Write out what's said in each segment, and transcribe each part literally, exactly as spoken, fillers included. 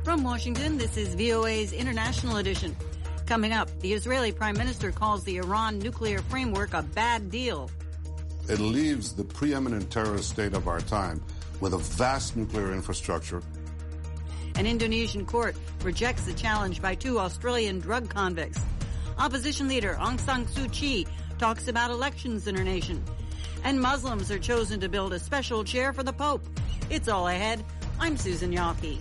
From Washington, this is V O A's International Edition. Coming up, the Israeli Prime Minister calls the Iran nuclear framework a bad deal. It leaves the preeminent terrorist state of our time with a vast nuclear infrastructure. An Indonesian court rejects the challenge by two Australian drug convicts. Opposition leader Aung San Suu Kyi talks about elections in her nation. And Muslims are chosen to build a special chair for the Pope. It's all ahead. I'm Susan Yawkey.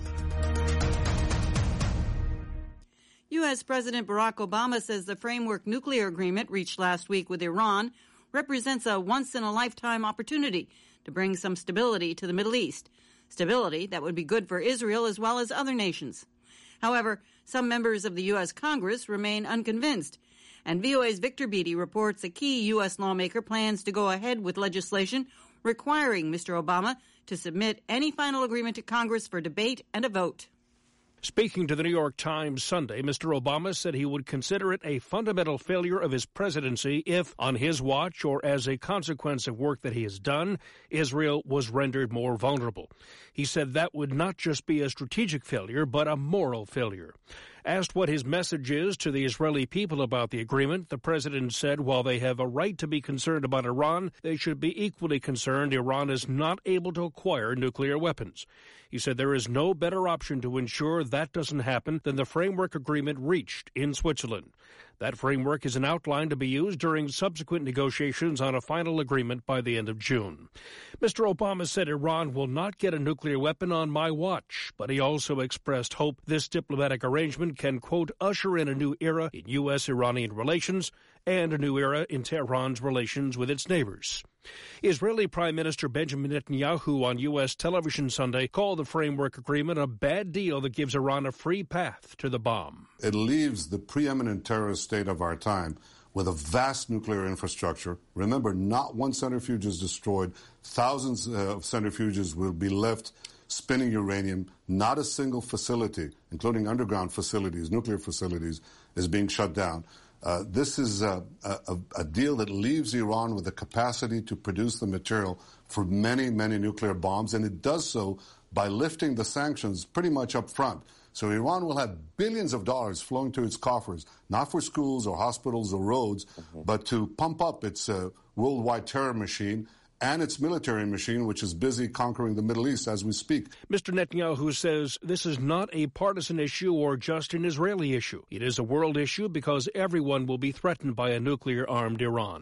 U S. President Barack Obama says the framework nuclear agreement reached last week with Iran represents a once-in-a-lifetime opportunity to bring some stability to the Middle East. Stability that would be good for Israel as well as other nations. However, some members of the U S. Congress remain unconvinced. And V O A's Victor Beattie reports a key U S lawmaker plans to go ahead with legislation requiring Mister Obama to submit any final agreement to Congress for debate and a vote. Speaking to the New York Times Sunday, Mister Obama said he would consider it a fundamental failure of his presidency if, on his watch or as a consequence of work that he has done, Israel was rendered more vulnerable. He said that would not just be a strategic failure, but a moral failure. Asked what his message is to the Israeli people about the agreement, the president said while they have a right to be concerned about Iran, they should be equally concerned Iran is not able to acquire nuclear weapons. He said there is no better option to ensure that doesn't happen than the framework agreement reached in Switzerland. That framework is an outline to be used during subsequent negotiations on a final agreement by the end of June. Mister Obama said Iran will not get a nuclear weapon on my watch, but he also expressed hope this diplomatic arrangement can, quote, usher in a new era in U S Iranian relations and a new era in Tehran's relations with its neighbors. Israeli Prime Minister Benjamin Netanyahu on U S television Sunday called the framework agreement a bad deal that gives Iran a free path to the bomb. It leaves the preeminent terrorist state of our time with a vast nuclear infrastructure. Remember, not one centrifuge is destroyed. Thousands of centrifuges will be left spinning uranium. Not a single facility, including underground facilities, nuclear facilities, is being shut down. Uh, this is a, a, a deal that leaves Iran with the capacity to produce the material for many, many nuclear bombs, and it does so by lifting the sanctions pretty much up front. So Iran will have billions of dollars flowing to its coffers, not for schools or hospitals or roads, mm-hmm. but to pump up its uh, worldwide terror machine and its military machine, which is busy conquering the Middle East as we speak. Mister Netanyahu says this is not a partisan issue or just an Israeli issue. It is a world issue because everyone will be threatened by a nuclear-armed Iran.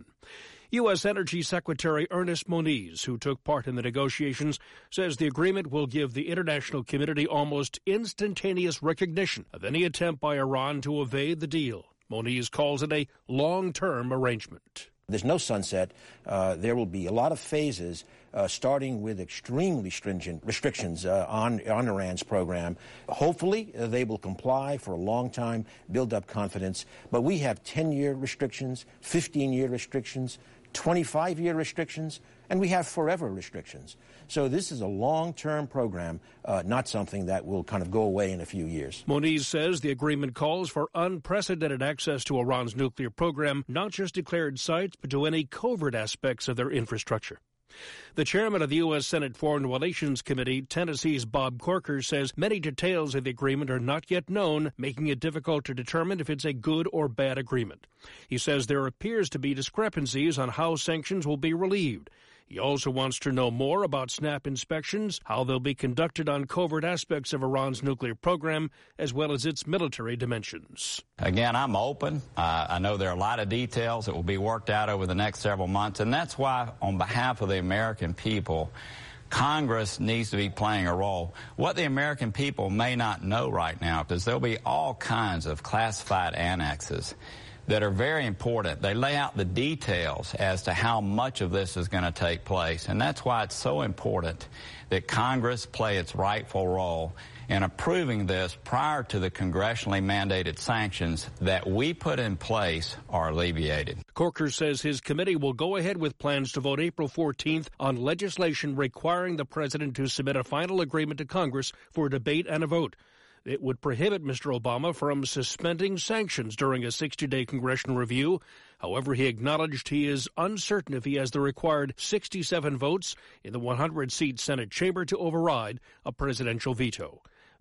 U S. Energy Secretary Ernest Moniz, who took part in the negotiations, says the agreement will give the international community almost instantaneous recognition of any attempt by Iran to evade the deal. Moniz calls it a long-term arrangement. There's no sunset. Uh, there will be a lot of phases, uh, starting with extremely stringent restrictions uh, on, on Iran's program. Hopefully, uh, they will comply for a long time, build up confidence. But we have ten-year restrictions, fifteen-year restrictions, twenty-five-year restrictions, and we have forever restrictions. So this is a long-term program, uh, not something that will kind of go away in a few years. Moniz says the agreement calls for unprecedented access to Iran's nuclear program, not just declared sites, but to any covert aspects of their infrastructure. The chairman of the U S. Senate Foreign Relations Committee, Tennessee's Bob Corker, says many details of the agreement are not yet known, making it difficult to determine if it's a good or bad agreement. He says there appears to be discrepancies on how sanctions will be relieved. He also wants to know more about SNAP inspections, how they'll be conducted on covert aspects of Iran's nuclear program, as well as its military dimensions. Again, I'm open. Uh, I know there are a lot of details that will be worked out over the next several months, and that's why, on behalf of the American people, Congress needs to be playing a role. What the American people may not know right now is there'll be all kinds of classified annexes that are very important. They lay out the details as to how much of this is going to take place, and that's why it's so important that Congress play its rightful role in approving this prior to the congressionally mandated sanctions that we put in place are alleviated. Corker says his committee will go ahead with plans to vote April fourteenth on legislation requiring the president to submit a final agreement to Congress for a debate and a vote. It would prohibit Mister Obama from suspending sanctions during a sixty-day congressional review. However, he acknowledged he is uncertain if he has the required sixty-seven votes in the one hundred seat Senate chamber to override a presidential veto.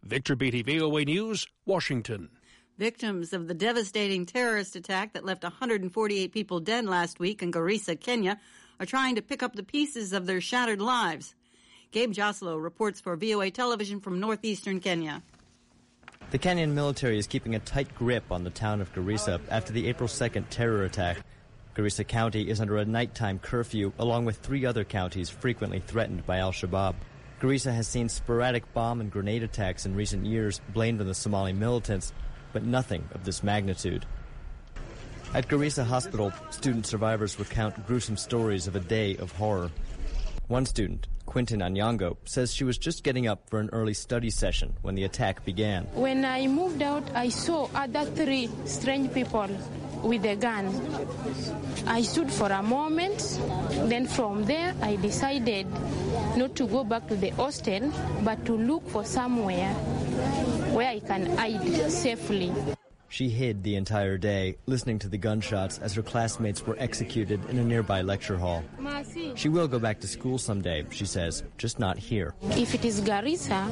Victor Beattie, V O A News, Washington. Victims of the devastating terrorist attack that left one hundred forty-eight people dead last week in Garissa, Kenya, are trying to pick up the pieces of their shattered lives. Gabe Joslow reports for V O A Television from northeastern Kenya. The Kenyan military is keeping a tight grip on the town of Garissa after the April second terror attack. Garissa County is under a nighttime curfew, along with three other counties frequently threatened by al-Shabaab. Garissa has seen sporadic bomb and grenade attacks in recent years blamed on the Somali militants, but nothing of this magnitude. At Garissa Hospital, student survivors recount gruesome stories of a day of horror. One student, Quintin Anyango, says she was just getting up for an early study session when the attack began. When I moved out, I saw other three strange people with a gun. I stood for a moment, then from there I decided not to go back to the hostel, but to look for somewhere where I can hide safely. She hid the entire day, listening to the gunshots as her classmates were executed in a nearby lecture hall. She will go back to school someday, she says, just not here. If it is Garissa,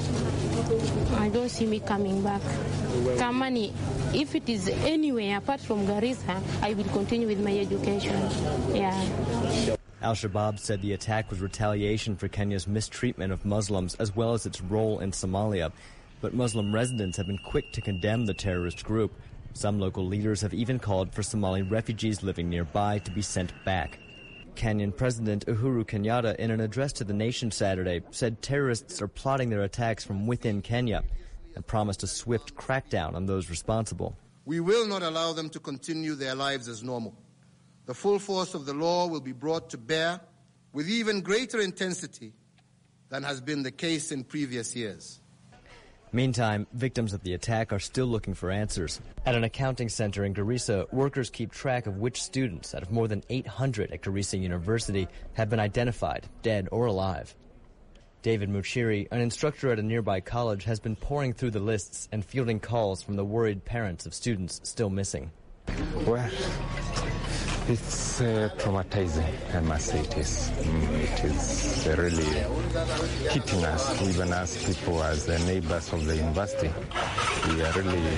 I don't see me coming back. Kamani, if it is anywhere apart from Garissa, I will continue with my education. Yeah. Al-Shabaab said the attack was retaliation for Kenya's mistreatment of Muslims as well as its role in Somalia. But Muslim residents have been quick to condemn the terrorist group. Some local leaders have even called for Somali refugees living nearby to be sent back. Kenyan President Uhuru Kenyatta, in an address to the nation Saturday, said terrorists are plotting their attacks from within Kenya and promised a swift crackdown on those responsible. We will not allow them to continue their lives as normal. The full force of the law will be brought to bear with even greater intensity than has been the case in previous years. Meantime, victims of the attack are still looking for answers. At an accounting center in Garissa, workers keep track of which students out of more than eight hundred at Garissa University have been identified, dead or alive. David Muchiri, an instructor at a nearby college, has been pouring through the lists and fielding calls from the worried parents of students still missing. Well, it's uh, traumatizing, I must say it is. Mm, it is uh, really hitting us, even as people, as the neighbors of the university. We are really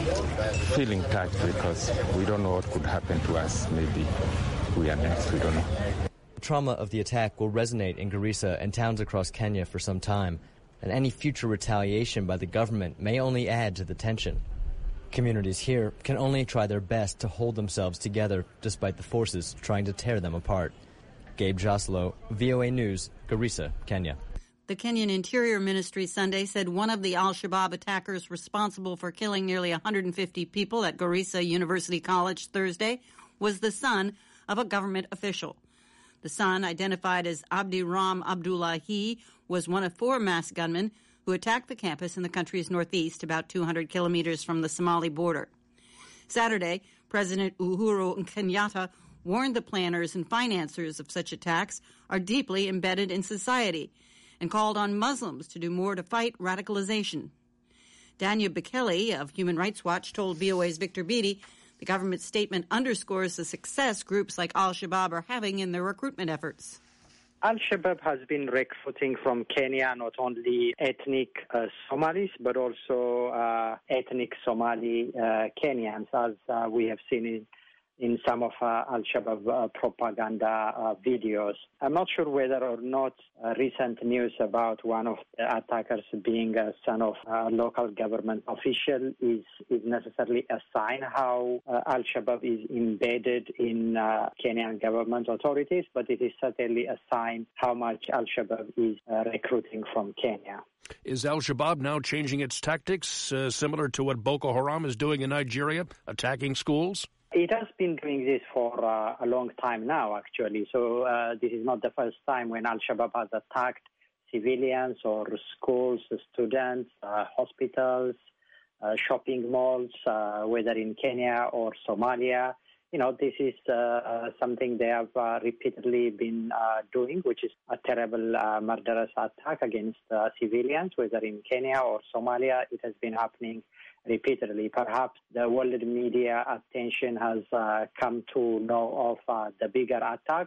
feeling touched because we don't know what could happen to us. Maybe we are next, we don't know. The trauma of the attack will resonate in Garissa and towns across Kenya for some time, and any future retaliation by the government may only add to the tension. Communities here can only try their best to hold themselves together despite the forces trying to tear them apart. Gabe Joslow, V O A News, Garissa, Kenya. The Kenyan Interior Ministry Sunday said one of the al-Shabaab attackers responsible for killing nearly one hundred fifty people at Garissa University College Thursday was the son of a government official. The son, identified as Abdi Ram Abdullahi, was one of four masked gunmen who attacked the campus in the country's northeast, about two hundred kilometers from the Somali border. Saturday, President Uhuru Kenyatta warned the planners and financiers of such attacks are deeply embedded in society and called on Muslims to do more to fight radicalization. Daniel Bekele of Human Rights Watch told V O A's Victor Beattie the government statement underscores the success groups like al-Shabaab are having in their recruitment efforts. Al-Shabaab has been recruiting from Kenya not only ethnic uh, Somalis, but also uh, ethnic Somali uh, Kenyans, as uh, we have seen in, in some of uh, Al-Shabaab uh, propaganda uh, videos. I'm not sure whether or not uh, recent news about one of the attackers being a son of a local government official is, is necessarily a sign how uh, Al-Shabaab is embedded in uh, Kenyan government authorities, but it is certainly a sign how much Al-Shabaab is uh, recruiting from Kenya. Is Al-Shabaab now changing its tactics, uh, similar to what Boko Haram is doing in Nigeria, attacking schools? It has been doing this for uh, a long time now, actually. So uh, this is not the first time when Al-Shabaab has attacked civilians or schools, students, uh, hospitals, uh, shopping malls, uh, whether in Kenya or Somalia. You know, this is uh, something they have uh, repeatedly been uh, doing, which is a terrible uh, murderous attack against uh, civilians, whether in Kenya or Somalia. It has been happening repeatedly. Perhaps the world media attention has uh, come to know of uh, the bigger attacks,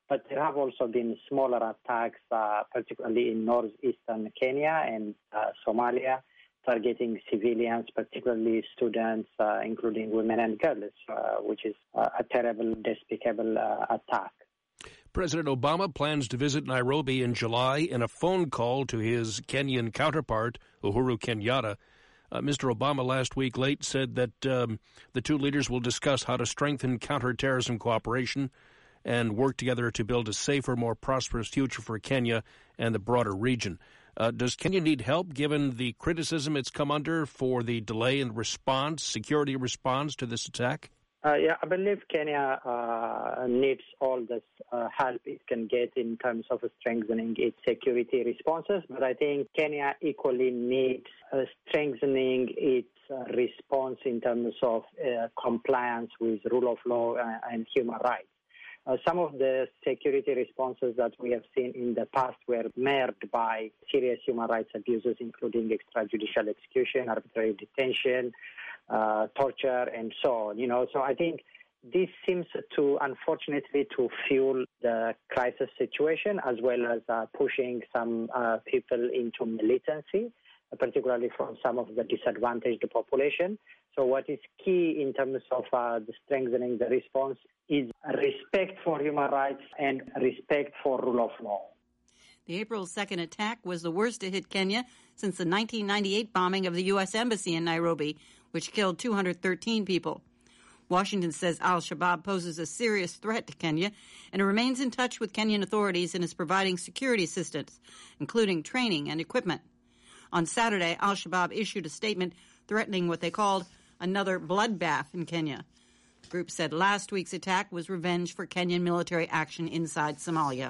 But there have also been smaller attacks, uh, particularly in northeastern Kenya and uh, Somalia, targeting civilians, particularly students, uh, including women and girls, uh, which is uh, a terrible, despicable uh, attack. President Obama plans to visit Nairobi in July in a phone call to his Kenyan counterpart, Uhuru Kenyatta. Uh, Mister Obama last week late said that um, the two leaders will discuss how to strengthen counterterrorism cooperation and work together to build a safer, more prosperous future for Kenya and the broader region. Uh, does Kenya need help, given the criticism it's come under for the delay in response, security response to this attack? Uh, yeah, I believe Kenya uh, needs all the uh, help it can get in terms of strengthening its security responses, but I think Kenya equally needs uh, strengthening its uh, response in terms of uh, compliance with rule of law and, and human rights. Uh, some of the security responses that we have seen in the past were marred by serious human rights abuses, including extrajudicial execution, arbitrary detention, uh, torture, and so on. You know, so I think this seems to, unfortunately, to fuel the crisis situation, as well as uh, pushing some uh, people into militancy, particularly from some of the disadvantaged population. So what is key in terms of uh, the strengthening the response is respect for human rights and respect for rule of law. The April second attack was the worst to hit Kenya since the nineteen ninety-eight bombing of the U S Embassy in Nairobi, which killed two hundred thirteen people. Washington says al-Shabaab poses a serious threat to Kenya and it remains in touch with Kenyan authorities and is providing security assistance, including training and equipment. On Saturday, al-Shabaab issued a statement threatening what they called another bloodbath in Kenya. The group said last week's attack was revenge for Kenyan military action inside Somalia.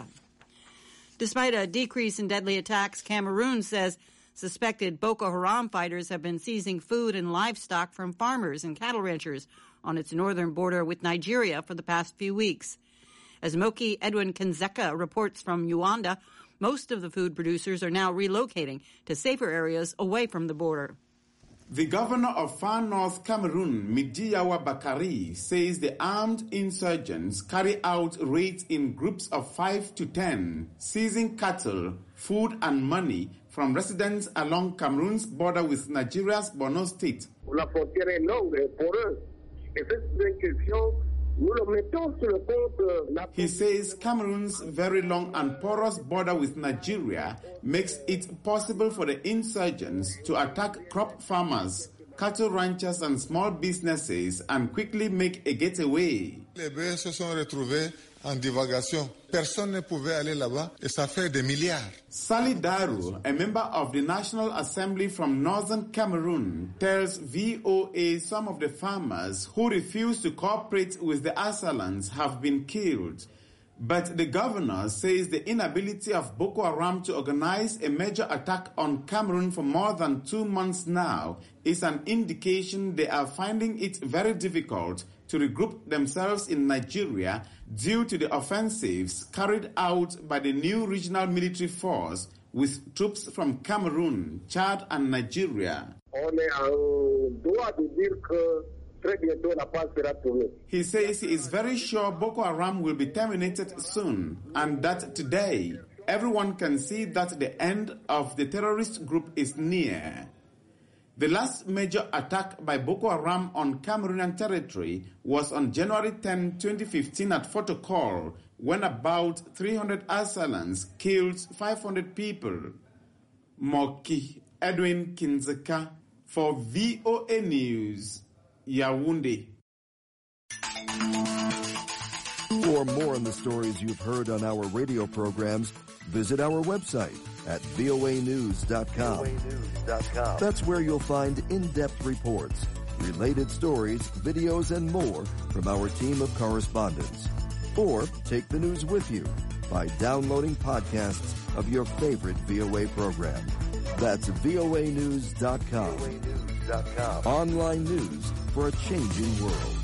Despite a decrease in deadly attacks, Cameroon says suspected Boko Haram fighters have been seizing food and livestock from farmers and cattle ranchers on its northern border with Nigeria for the past few weeks. As Moki Edwin Kanzeka reports from Uganda, most of the food producers are now relocating to safer areas away from the border. The governor of Far North Cameroon, Midiyawa Bakari, says the armed insurgents carry out raids in groups of five to ten, seizing cattle, food and money from residents along Cameroon's border with Nigeria's Borno State. La frontière est longue et poreuse. Et cette question, nous le mettons sur le compte. He says Cameroon's very long and porous border with Nigeria makes it possible for the insurgents to attack crop farmers, cattle ranchers and small businesses and quickly make a getaway. Les bœufs se sont retrouvés en divagation. Personne ne pouvait aller là-bas et ça fait des milliards. Sali Daru, a member of the National Assembly from northern Cameroon, tells V O A some of the farmers who refuse to cooperate with the assailants have been killed. But the governor says the inability of Boko Haram to organize a major attack on Cameroon for more than two months now is an indication they are finding it very difficult to regroup themselves in Nigeria due to the offensives carried out by the new regional military force with troops from Cameroon, Chad and Nigeria. On est en droit de dire que très bientôt la paix sera trouvée. He says he is very sure Boko Haram will be terminated soon and that today everyone can see that the end of the terrorist group is near. The last major attack by Boko Haram on Cameroonian territory was on January tenth, twenty fifteen at Fotokol, when about three hundred assailants killed five hundred people. Moki Edwin Kinzeka for V O A News, Yaoundé. For more on the stories you've heard on our radio programs, visit our website at V O A news dot com. That's where you'll find in-depth reports, related stories, videos, and more from our team of correspondents. Or take the news with you by downloading podcasts of your favorite V O A program. That's V O A news dot com. Online news for a changing world.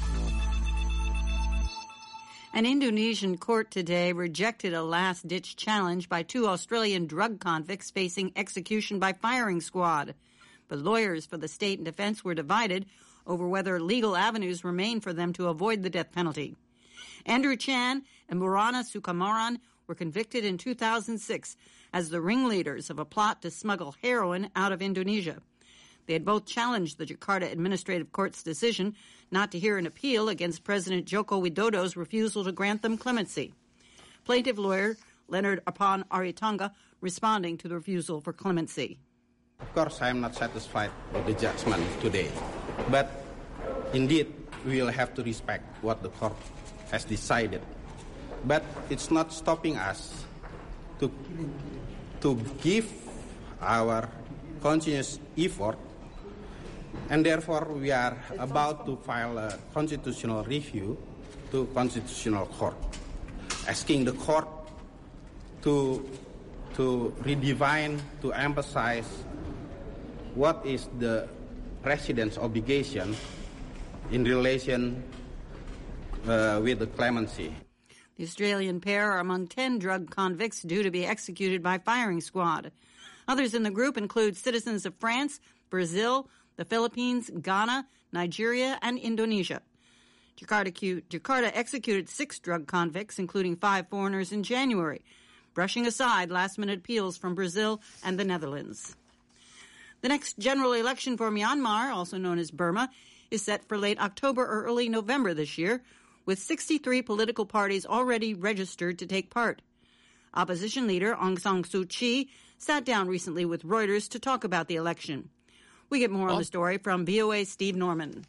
An Indonesian court today rejected a last-ditch challenge by two Australian drug convicts facing execution by firing squad. But lawyers for the state and defense were divided over whether legal avenues remain for them to avoid the death penalty. Andrew Chan and Murana Sukumaran were convicted in two thousand six as the ringleaders of a plot to smuggle heroin out of Indonesia. They had both challenged the Jakarta Administrative Court's decision not to hear an appeal against President Joko Widodo's refusal to grant them clemency. Plaintiff lawyer Leonard Apan Aritonga responding to the refusal for clemency. Of course, I am not satisfied with the judgment today, but indeed, we will have to respect what the court has decided. But it's not stopping us to, to give our continuous effort, and therefore we are about to file a constitutional review to Constitutional Court, asking the court to, to redefine, to emphasize what is the president's obligation in relation uh, with the clemency. The Australian pair are among ten drug convicts due to be executed by firing squad. Others in the group include citizens of France, Brazil, the Philippines, Ghana, Nigeria, and Indonesia. Jakarta, Jakarta executed six drug convicts, including five foreigners, in January, brushing aside last-minute appeals from Brazil and the Netherlands. The next general election for Myanmar, also known as Burma, is set for late October or early November this year, with sixty-three political parties already registered to take part. Opposition leader Aung San Suu Kyi sat down recently with Reuters to talk about the election. We get more on the story from V O A's Steve Norman.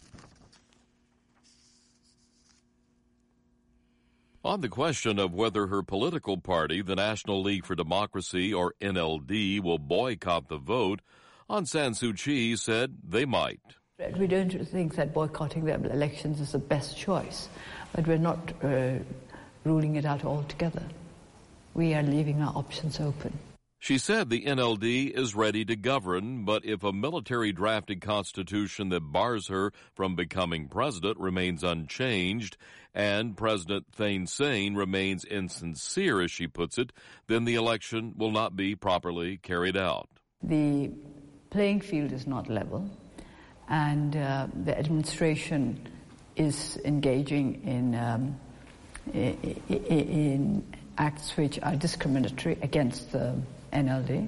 On the question of whether her political party, the National League for Democracy, or N L D, will boycott the vote, Aung San Suu Kyi said they might. We don't think that boycotting the elections is the best choice, but we're not uh, ruling it out altogether. We are leaving our options open. She said the N L D is ready to govern, but if a military-drafted constitution that bars her from becoming president remains unchanged and President Thein Sein remains insincere, as she puts it, then the election will not be properly carried out. The playing field is not level, and uh, the administration is engaging in, um, in, in acts which are discriminatory against the N L D.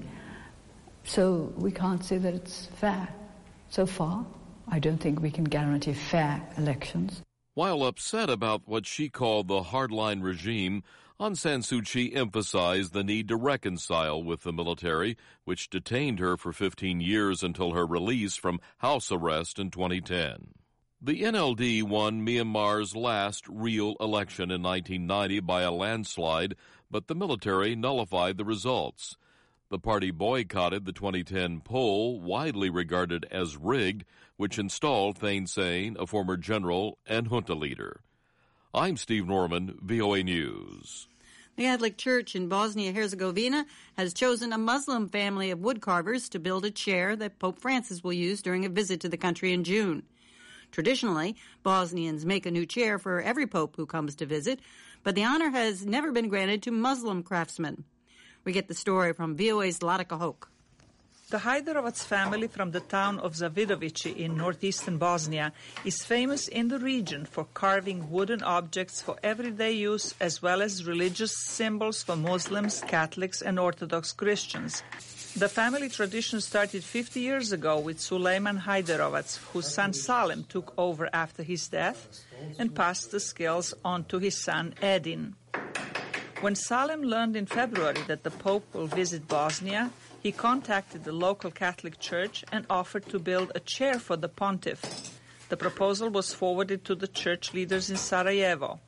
So we can't say that it's fair. So far, I don't think we can guarantee fair elections. While upset about what she called the hardline regime, Aung San Suu Kyi emphasized the need to reconcile with the military, which detained her for fifteen years until her release from house arrest in twenty ten. The N L D won Myanmar's last real election in nineteen ninety by a landslide, but the military nullified the results. The party boycotted the twenty ten poll, widely regarded as rigged, which installed Thein Sein, a former general and junta leader. I'm Steve Norman, V O A News. The Catholic Church in Bosnia-Herzegovina has chosen a Muslim family of woodcarvers to build a chair that Pope Francis will use during a visit to the country in June. Traditionally, Bosnians make a new chair for every pope who comes to visit, but the honor has never been granted to Muslim craftsmen. We get the story from V O A's Latika Hoke. The Hajdarovac family from the town of Zavidovici in northeastern Bosnia is famous in the region for carving wooden objects for everyday use as well as religious symbols for Muslims, Catholics, and Orthodox Christians. The family tradition started fifty years ago with Suleiman Hajdarovac, whose son Salim took over after his death and passed the skills on to his son Edin. When Salim learned in February that the Pope will visit Bosnia, he contacted the local Catholic Church and offered to build a chair for the pontiff. The proposal was forwarded to the church leaders in Sarajevo.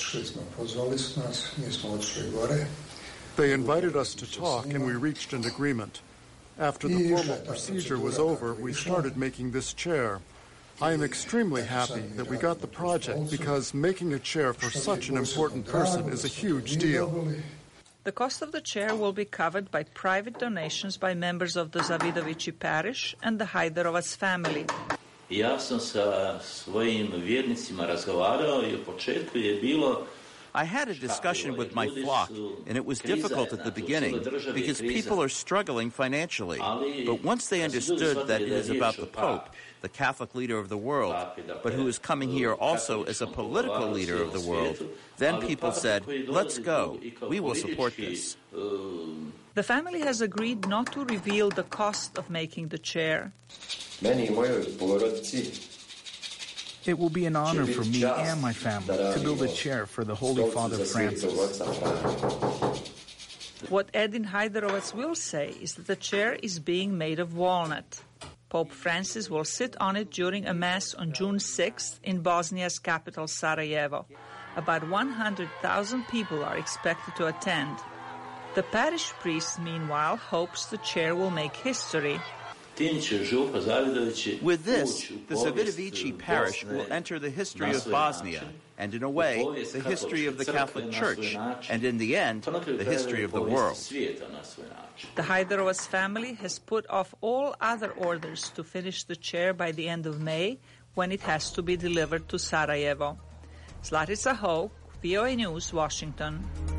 They invited us to talk and we reached an agreement. After the formal procedure was over, we started making this chair. I am extremely happy that we got the project because making a chair for such an important person is a huge deal. The cost of the chair will be covered by private donations by members of the Zavidovici parish and the Hajdarovac family. Ja sam sa svojim vjernicima razgovarao i u početku je bilo I had a discussion with my flock, and it was difficult at the beginning because people are struggling financially. But once they understood that it is about the Pope, the Catholic leader of the world, but who is coming here also as a political leader of the world, then people said, let's go. We will support this. The family has agreed not to reveal the cost of making the chair. It will be an honor for me and my family to build a chair for the Holy Father Francis. What Edin Hajdarovac will say is that the chair is being made of walnut. Pope Francis will sit on it during a Mass on June sixth in Bosnia's capital, Sarajevo. About one hundred thousand people are expected to attend. The parish priest, meanwhile, hopes the chair will make history. With this, the Zavidovici parish will enter the history of Bosnia, and in a way, the history of the Catholic Church, and in the end, the history of the world. The Hajdarovac family has put off all other orders to finish the chair by the end of May, when it has to be delivered to Sarajevo. Zlatica Hoke, V O A News, Washington.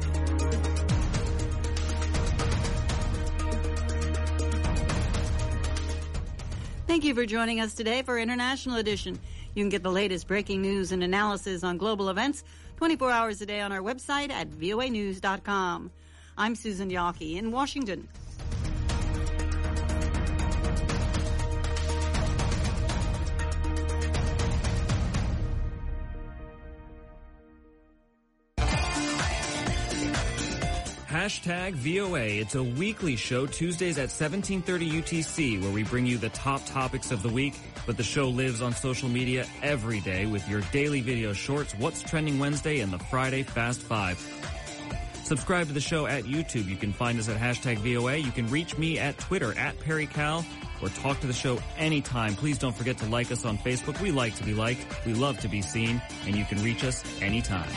Thank you for joining us today for International Edition. You can get the latest breaking news and analysis on global events twenty-four hours a day on our website at V O A news dot com. I'm Susan Yawkey in Washington. Hashtag V O A. It's a weekly show, Tuesdays at seventeen thirty U T C, where we bring you the top topics of the week. But the show lives on social media every day with your daily video shorts, What's Trending Wednesday, and the Friday Fast Five. Subscribe to the show at YouTube. You can find us at hashtag V O A. You can reach me at Twitter, at PerryCal, or talk to the show anytime. Please don't forget to like us on Facebook. We like to be liked. We love to be seen. And you can reach us anytime.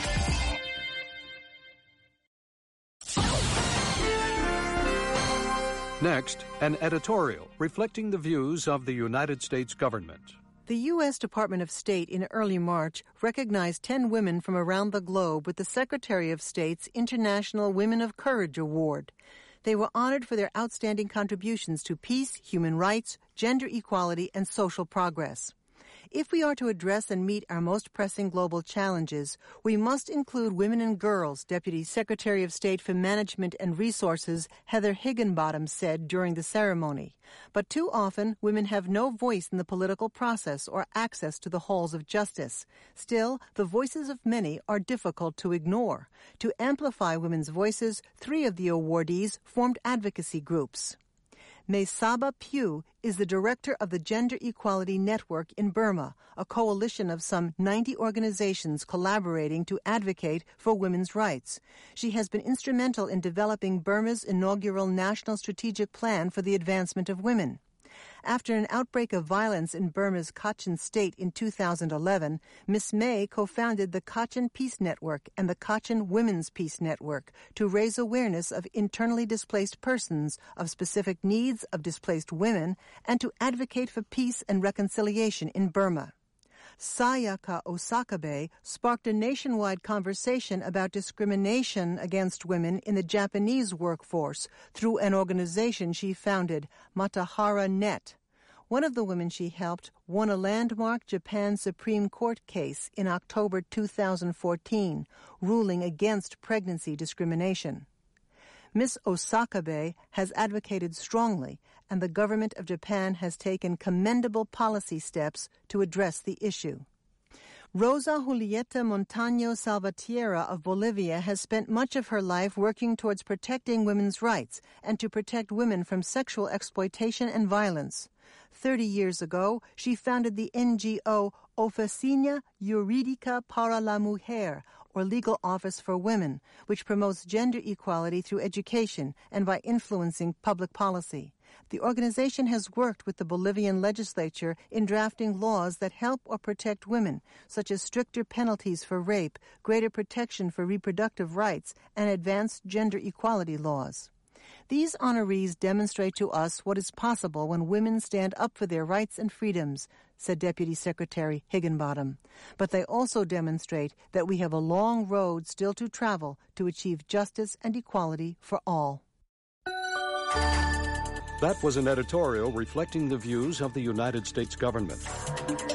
Next, an editorial reflecting the views of the United States government. The U S Department of State in early March recognized ten women from around the globe with the Secretary of State's International Women of Courage Award. They were honored for their outstanding contributions to peace, human rights, gender equality, and social progress. If we are to address and meet our most pressing global challenges, we must include women and girls, Deputy Secretary of State for Management and Resources Heather Higginbottom said during the ceremony. But too often, women have no voice in the political process or access to the halls of justice. Still, the voices of many are difficult to ignore. To amplify women's voices, three of the awardees formed advocacy groups. Maysaba Pugh is the director of the Gender Equality Network in Burma, a coalition of some ninety organizations collaborating to advocate for women's rights. She has been instrumental in developing Burma's inaugural National Strategic Plan for the Advancement of Women. After an outbreak of violence in Burma's Kachin state in two thousand eleven, Miz May co-founded the Kachin Peace Network and the Kachin Women's Peace Network to raise awareness of internally displaced persons, of specific needs of displaced women, and to advocate for peace and reconciliation in Burma. Sayaka Osakabe sparked a nationwide conversation about discrimination against women in the Japanese workforce through an organization she founded, Matahara Net. One of the women she helped won a landmark Japan Supreme Court case in October two thousand fourteen, ruling against pregnancy discrimination. Miz Osakabe has advocated strongly, and the government of Japan has taken commendable policy steps to address the issue. Rosa Julieta Montaño Salvatierra of Bolivia has spent much of her life working towards protecting women's rights and to protect women from sexual exploitation and violence. Thirty years ago, she founded the N G O Oficina Jurídica para la Mujer, or Legal Office for Women, which promotes gender equality through education and by influencing public policy. The organization has worked with the Bolivian legislature in drafting laws that help or protect women, such as stricter penalties for rape, greater protection for reproductive rights, and advanced gender equality laws. These honorees demonstrate to us what is possible when women stand up for their rights and freedoms, said Deputy Secretary Higginbottom. But they also demonstrate that we have a long road still to travel to achieve justice and equality for all. That was an editorial reflecting the views of the United States government.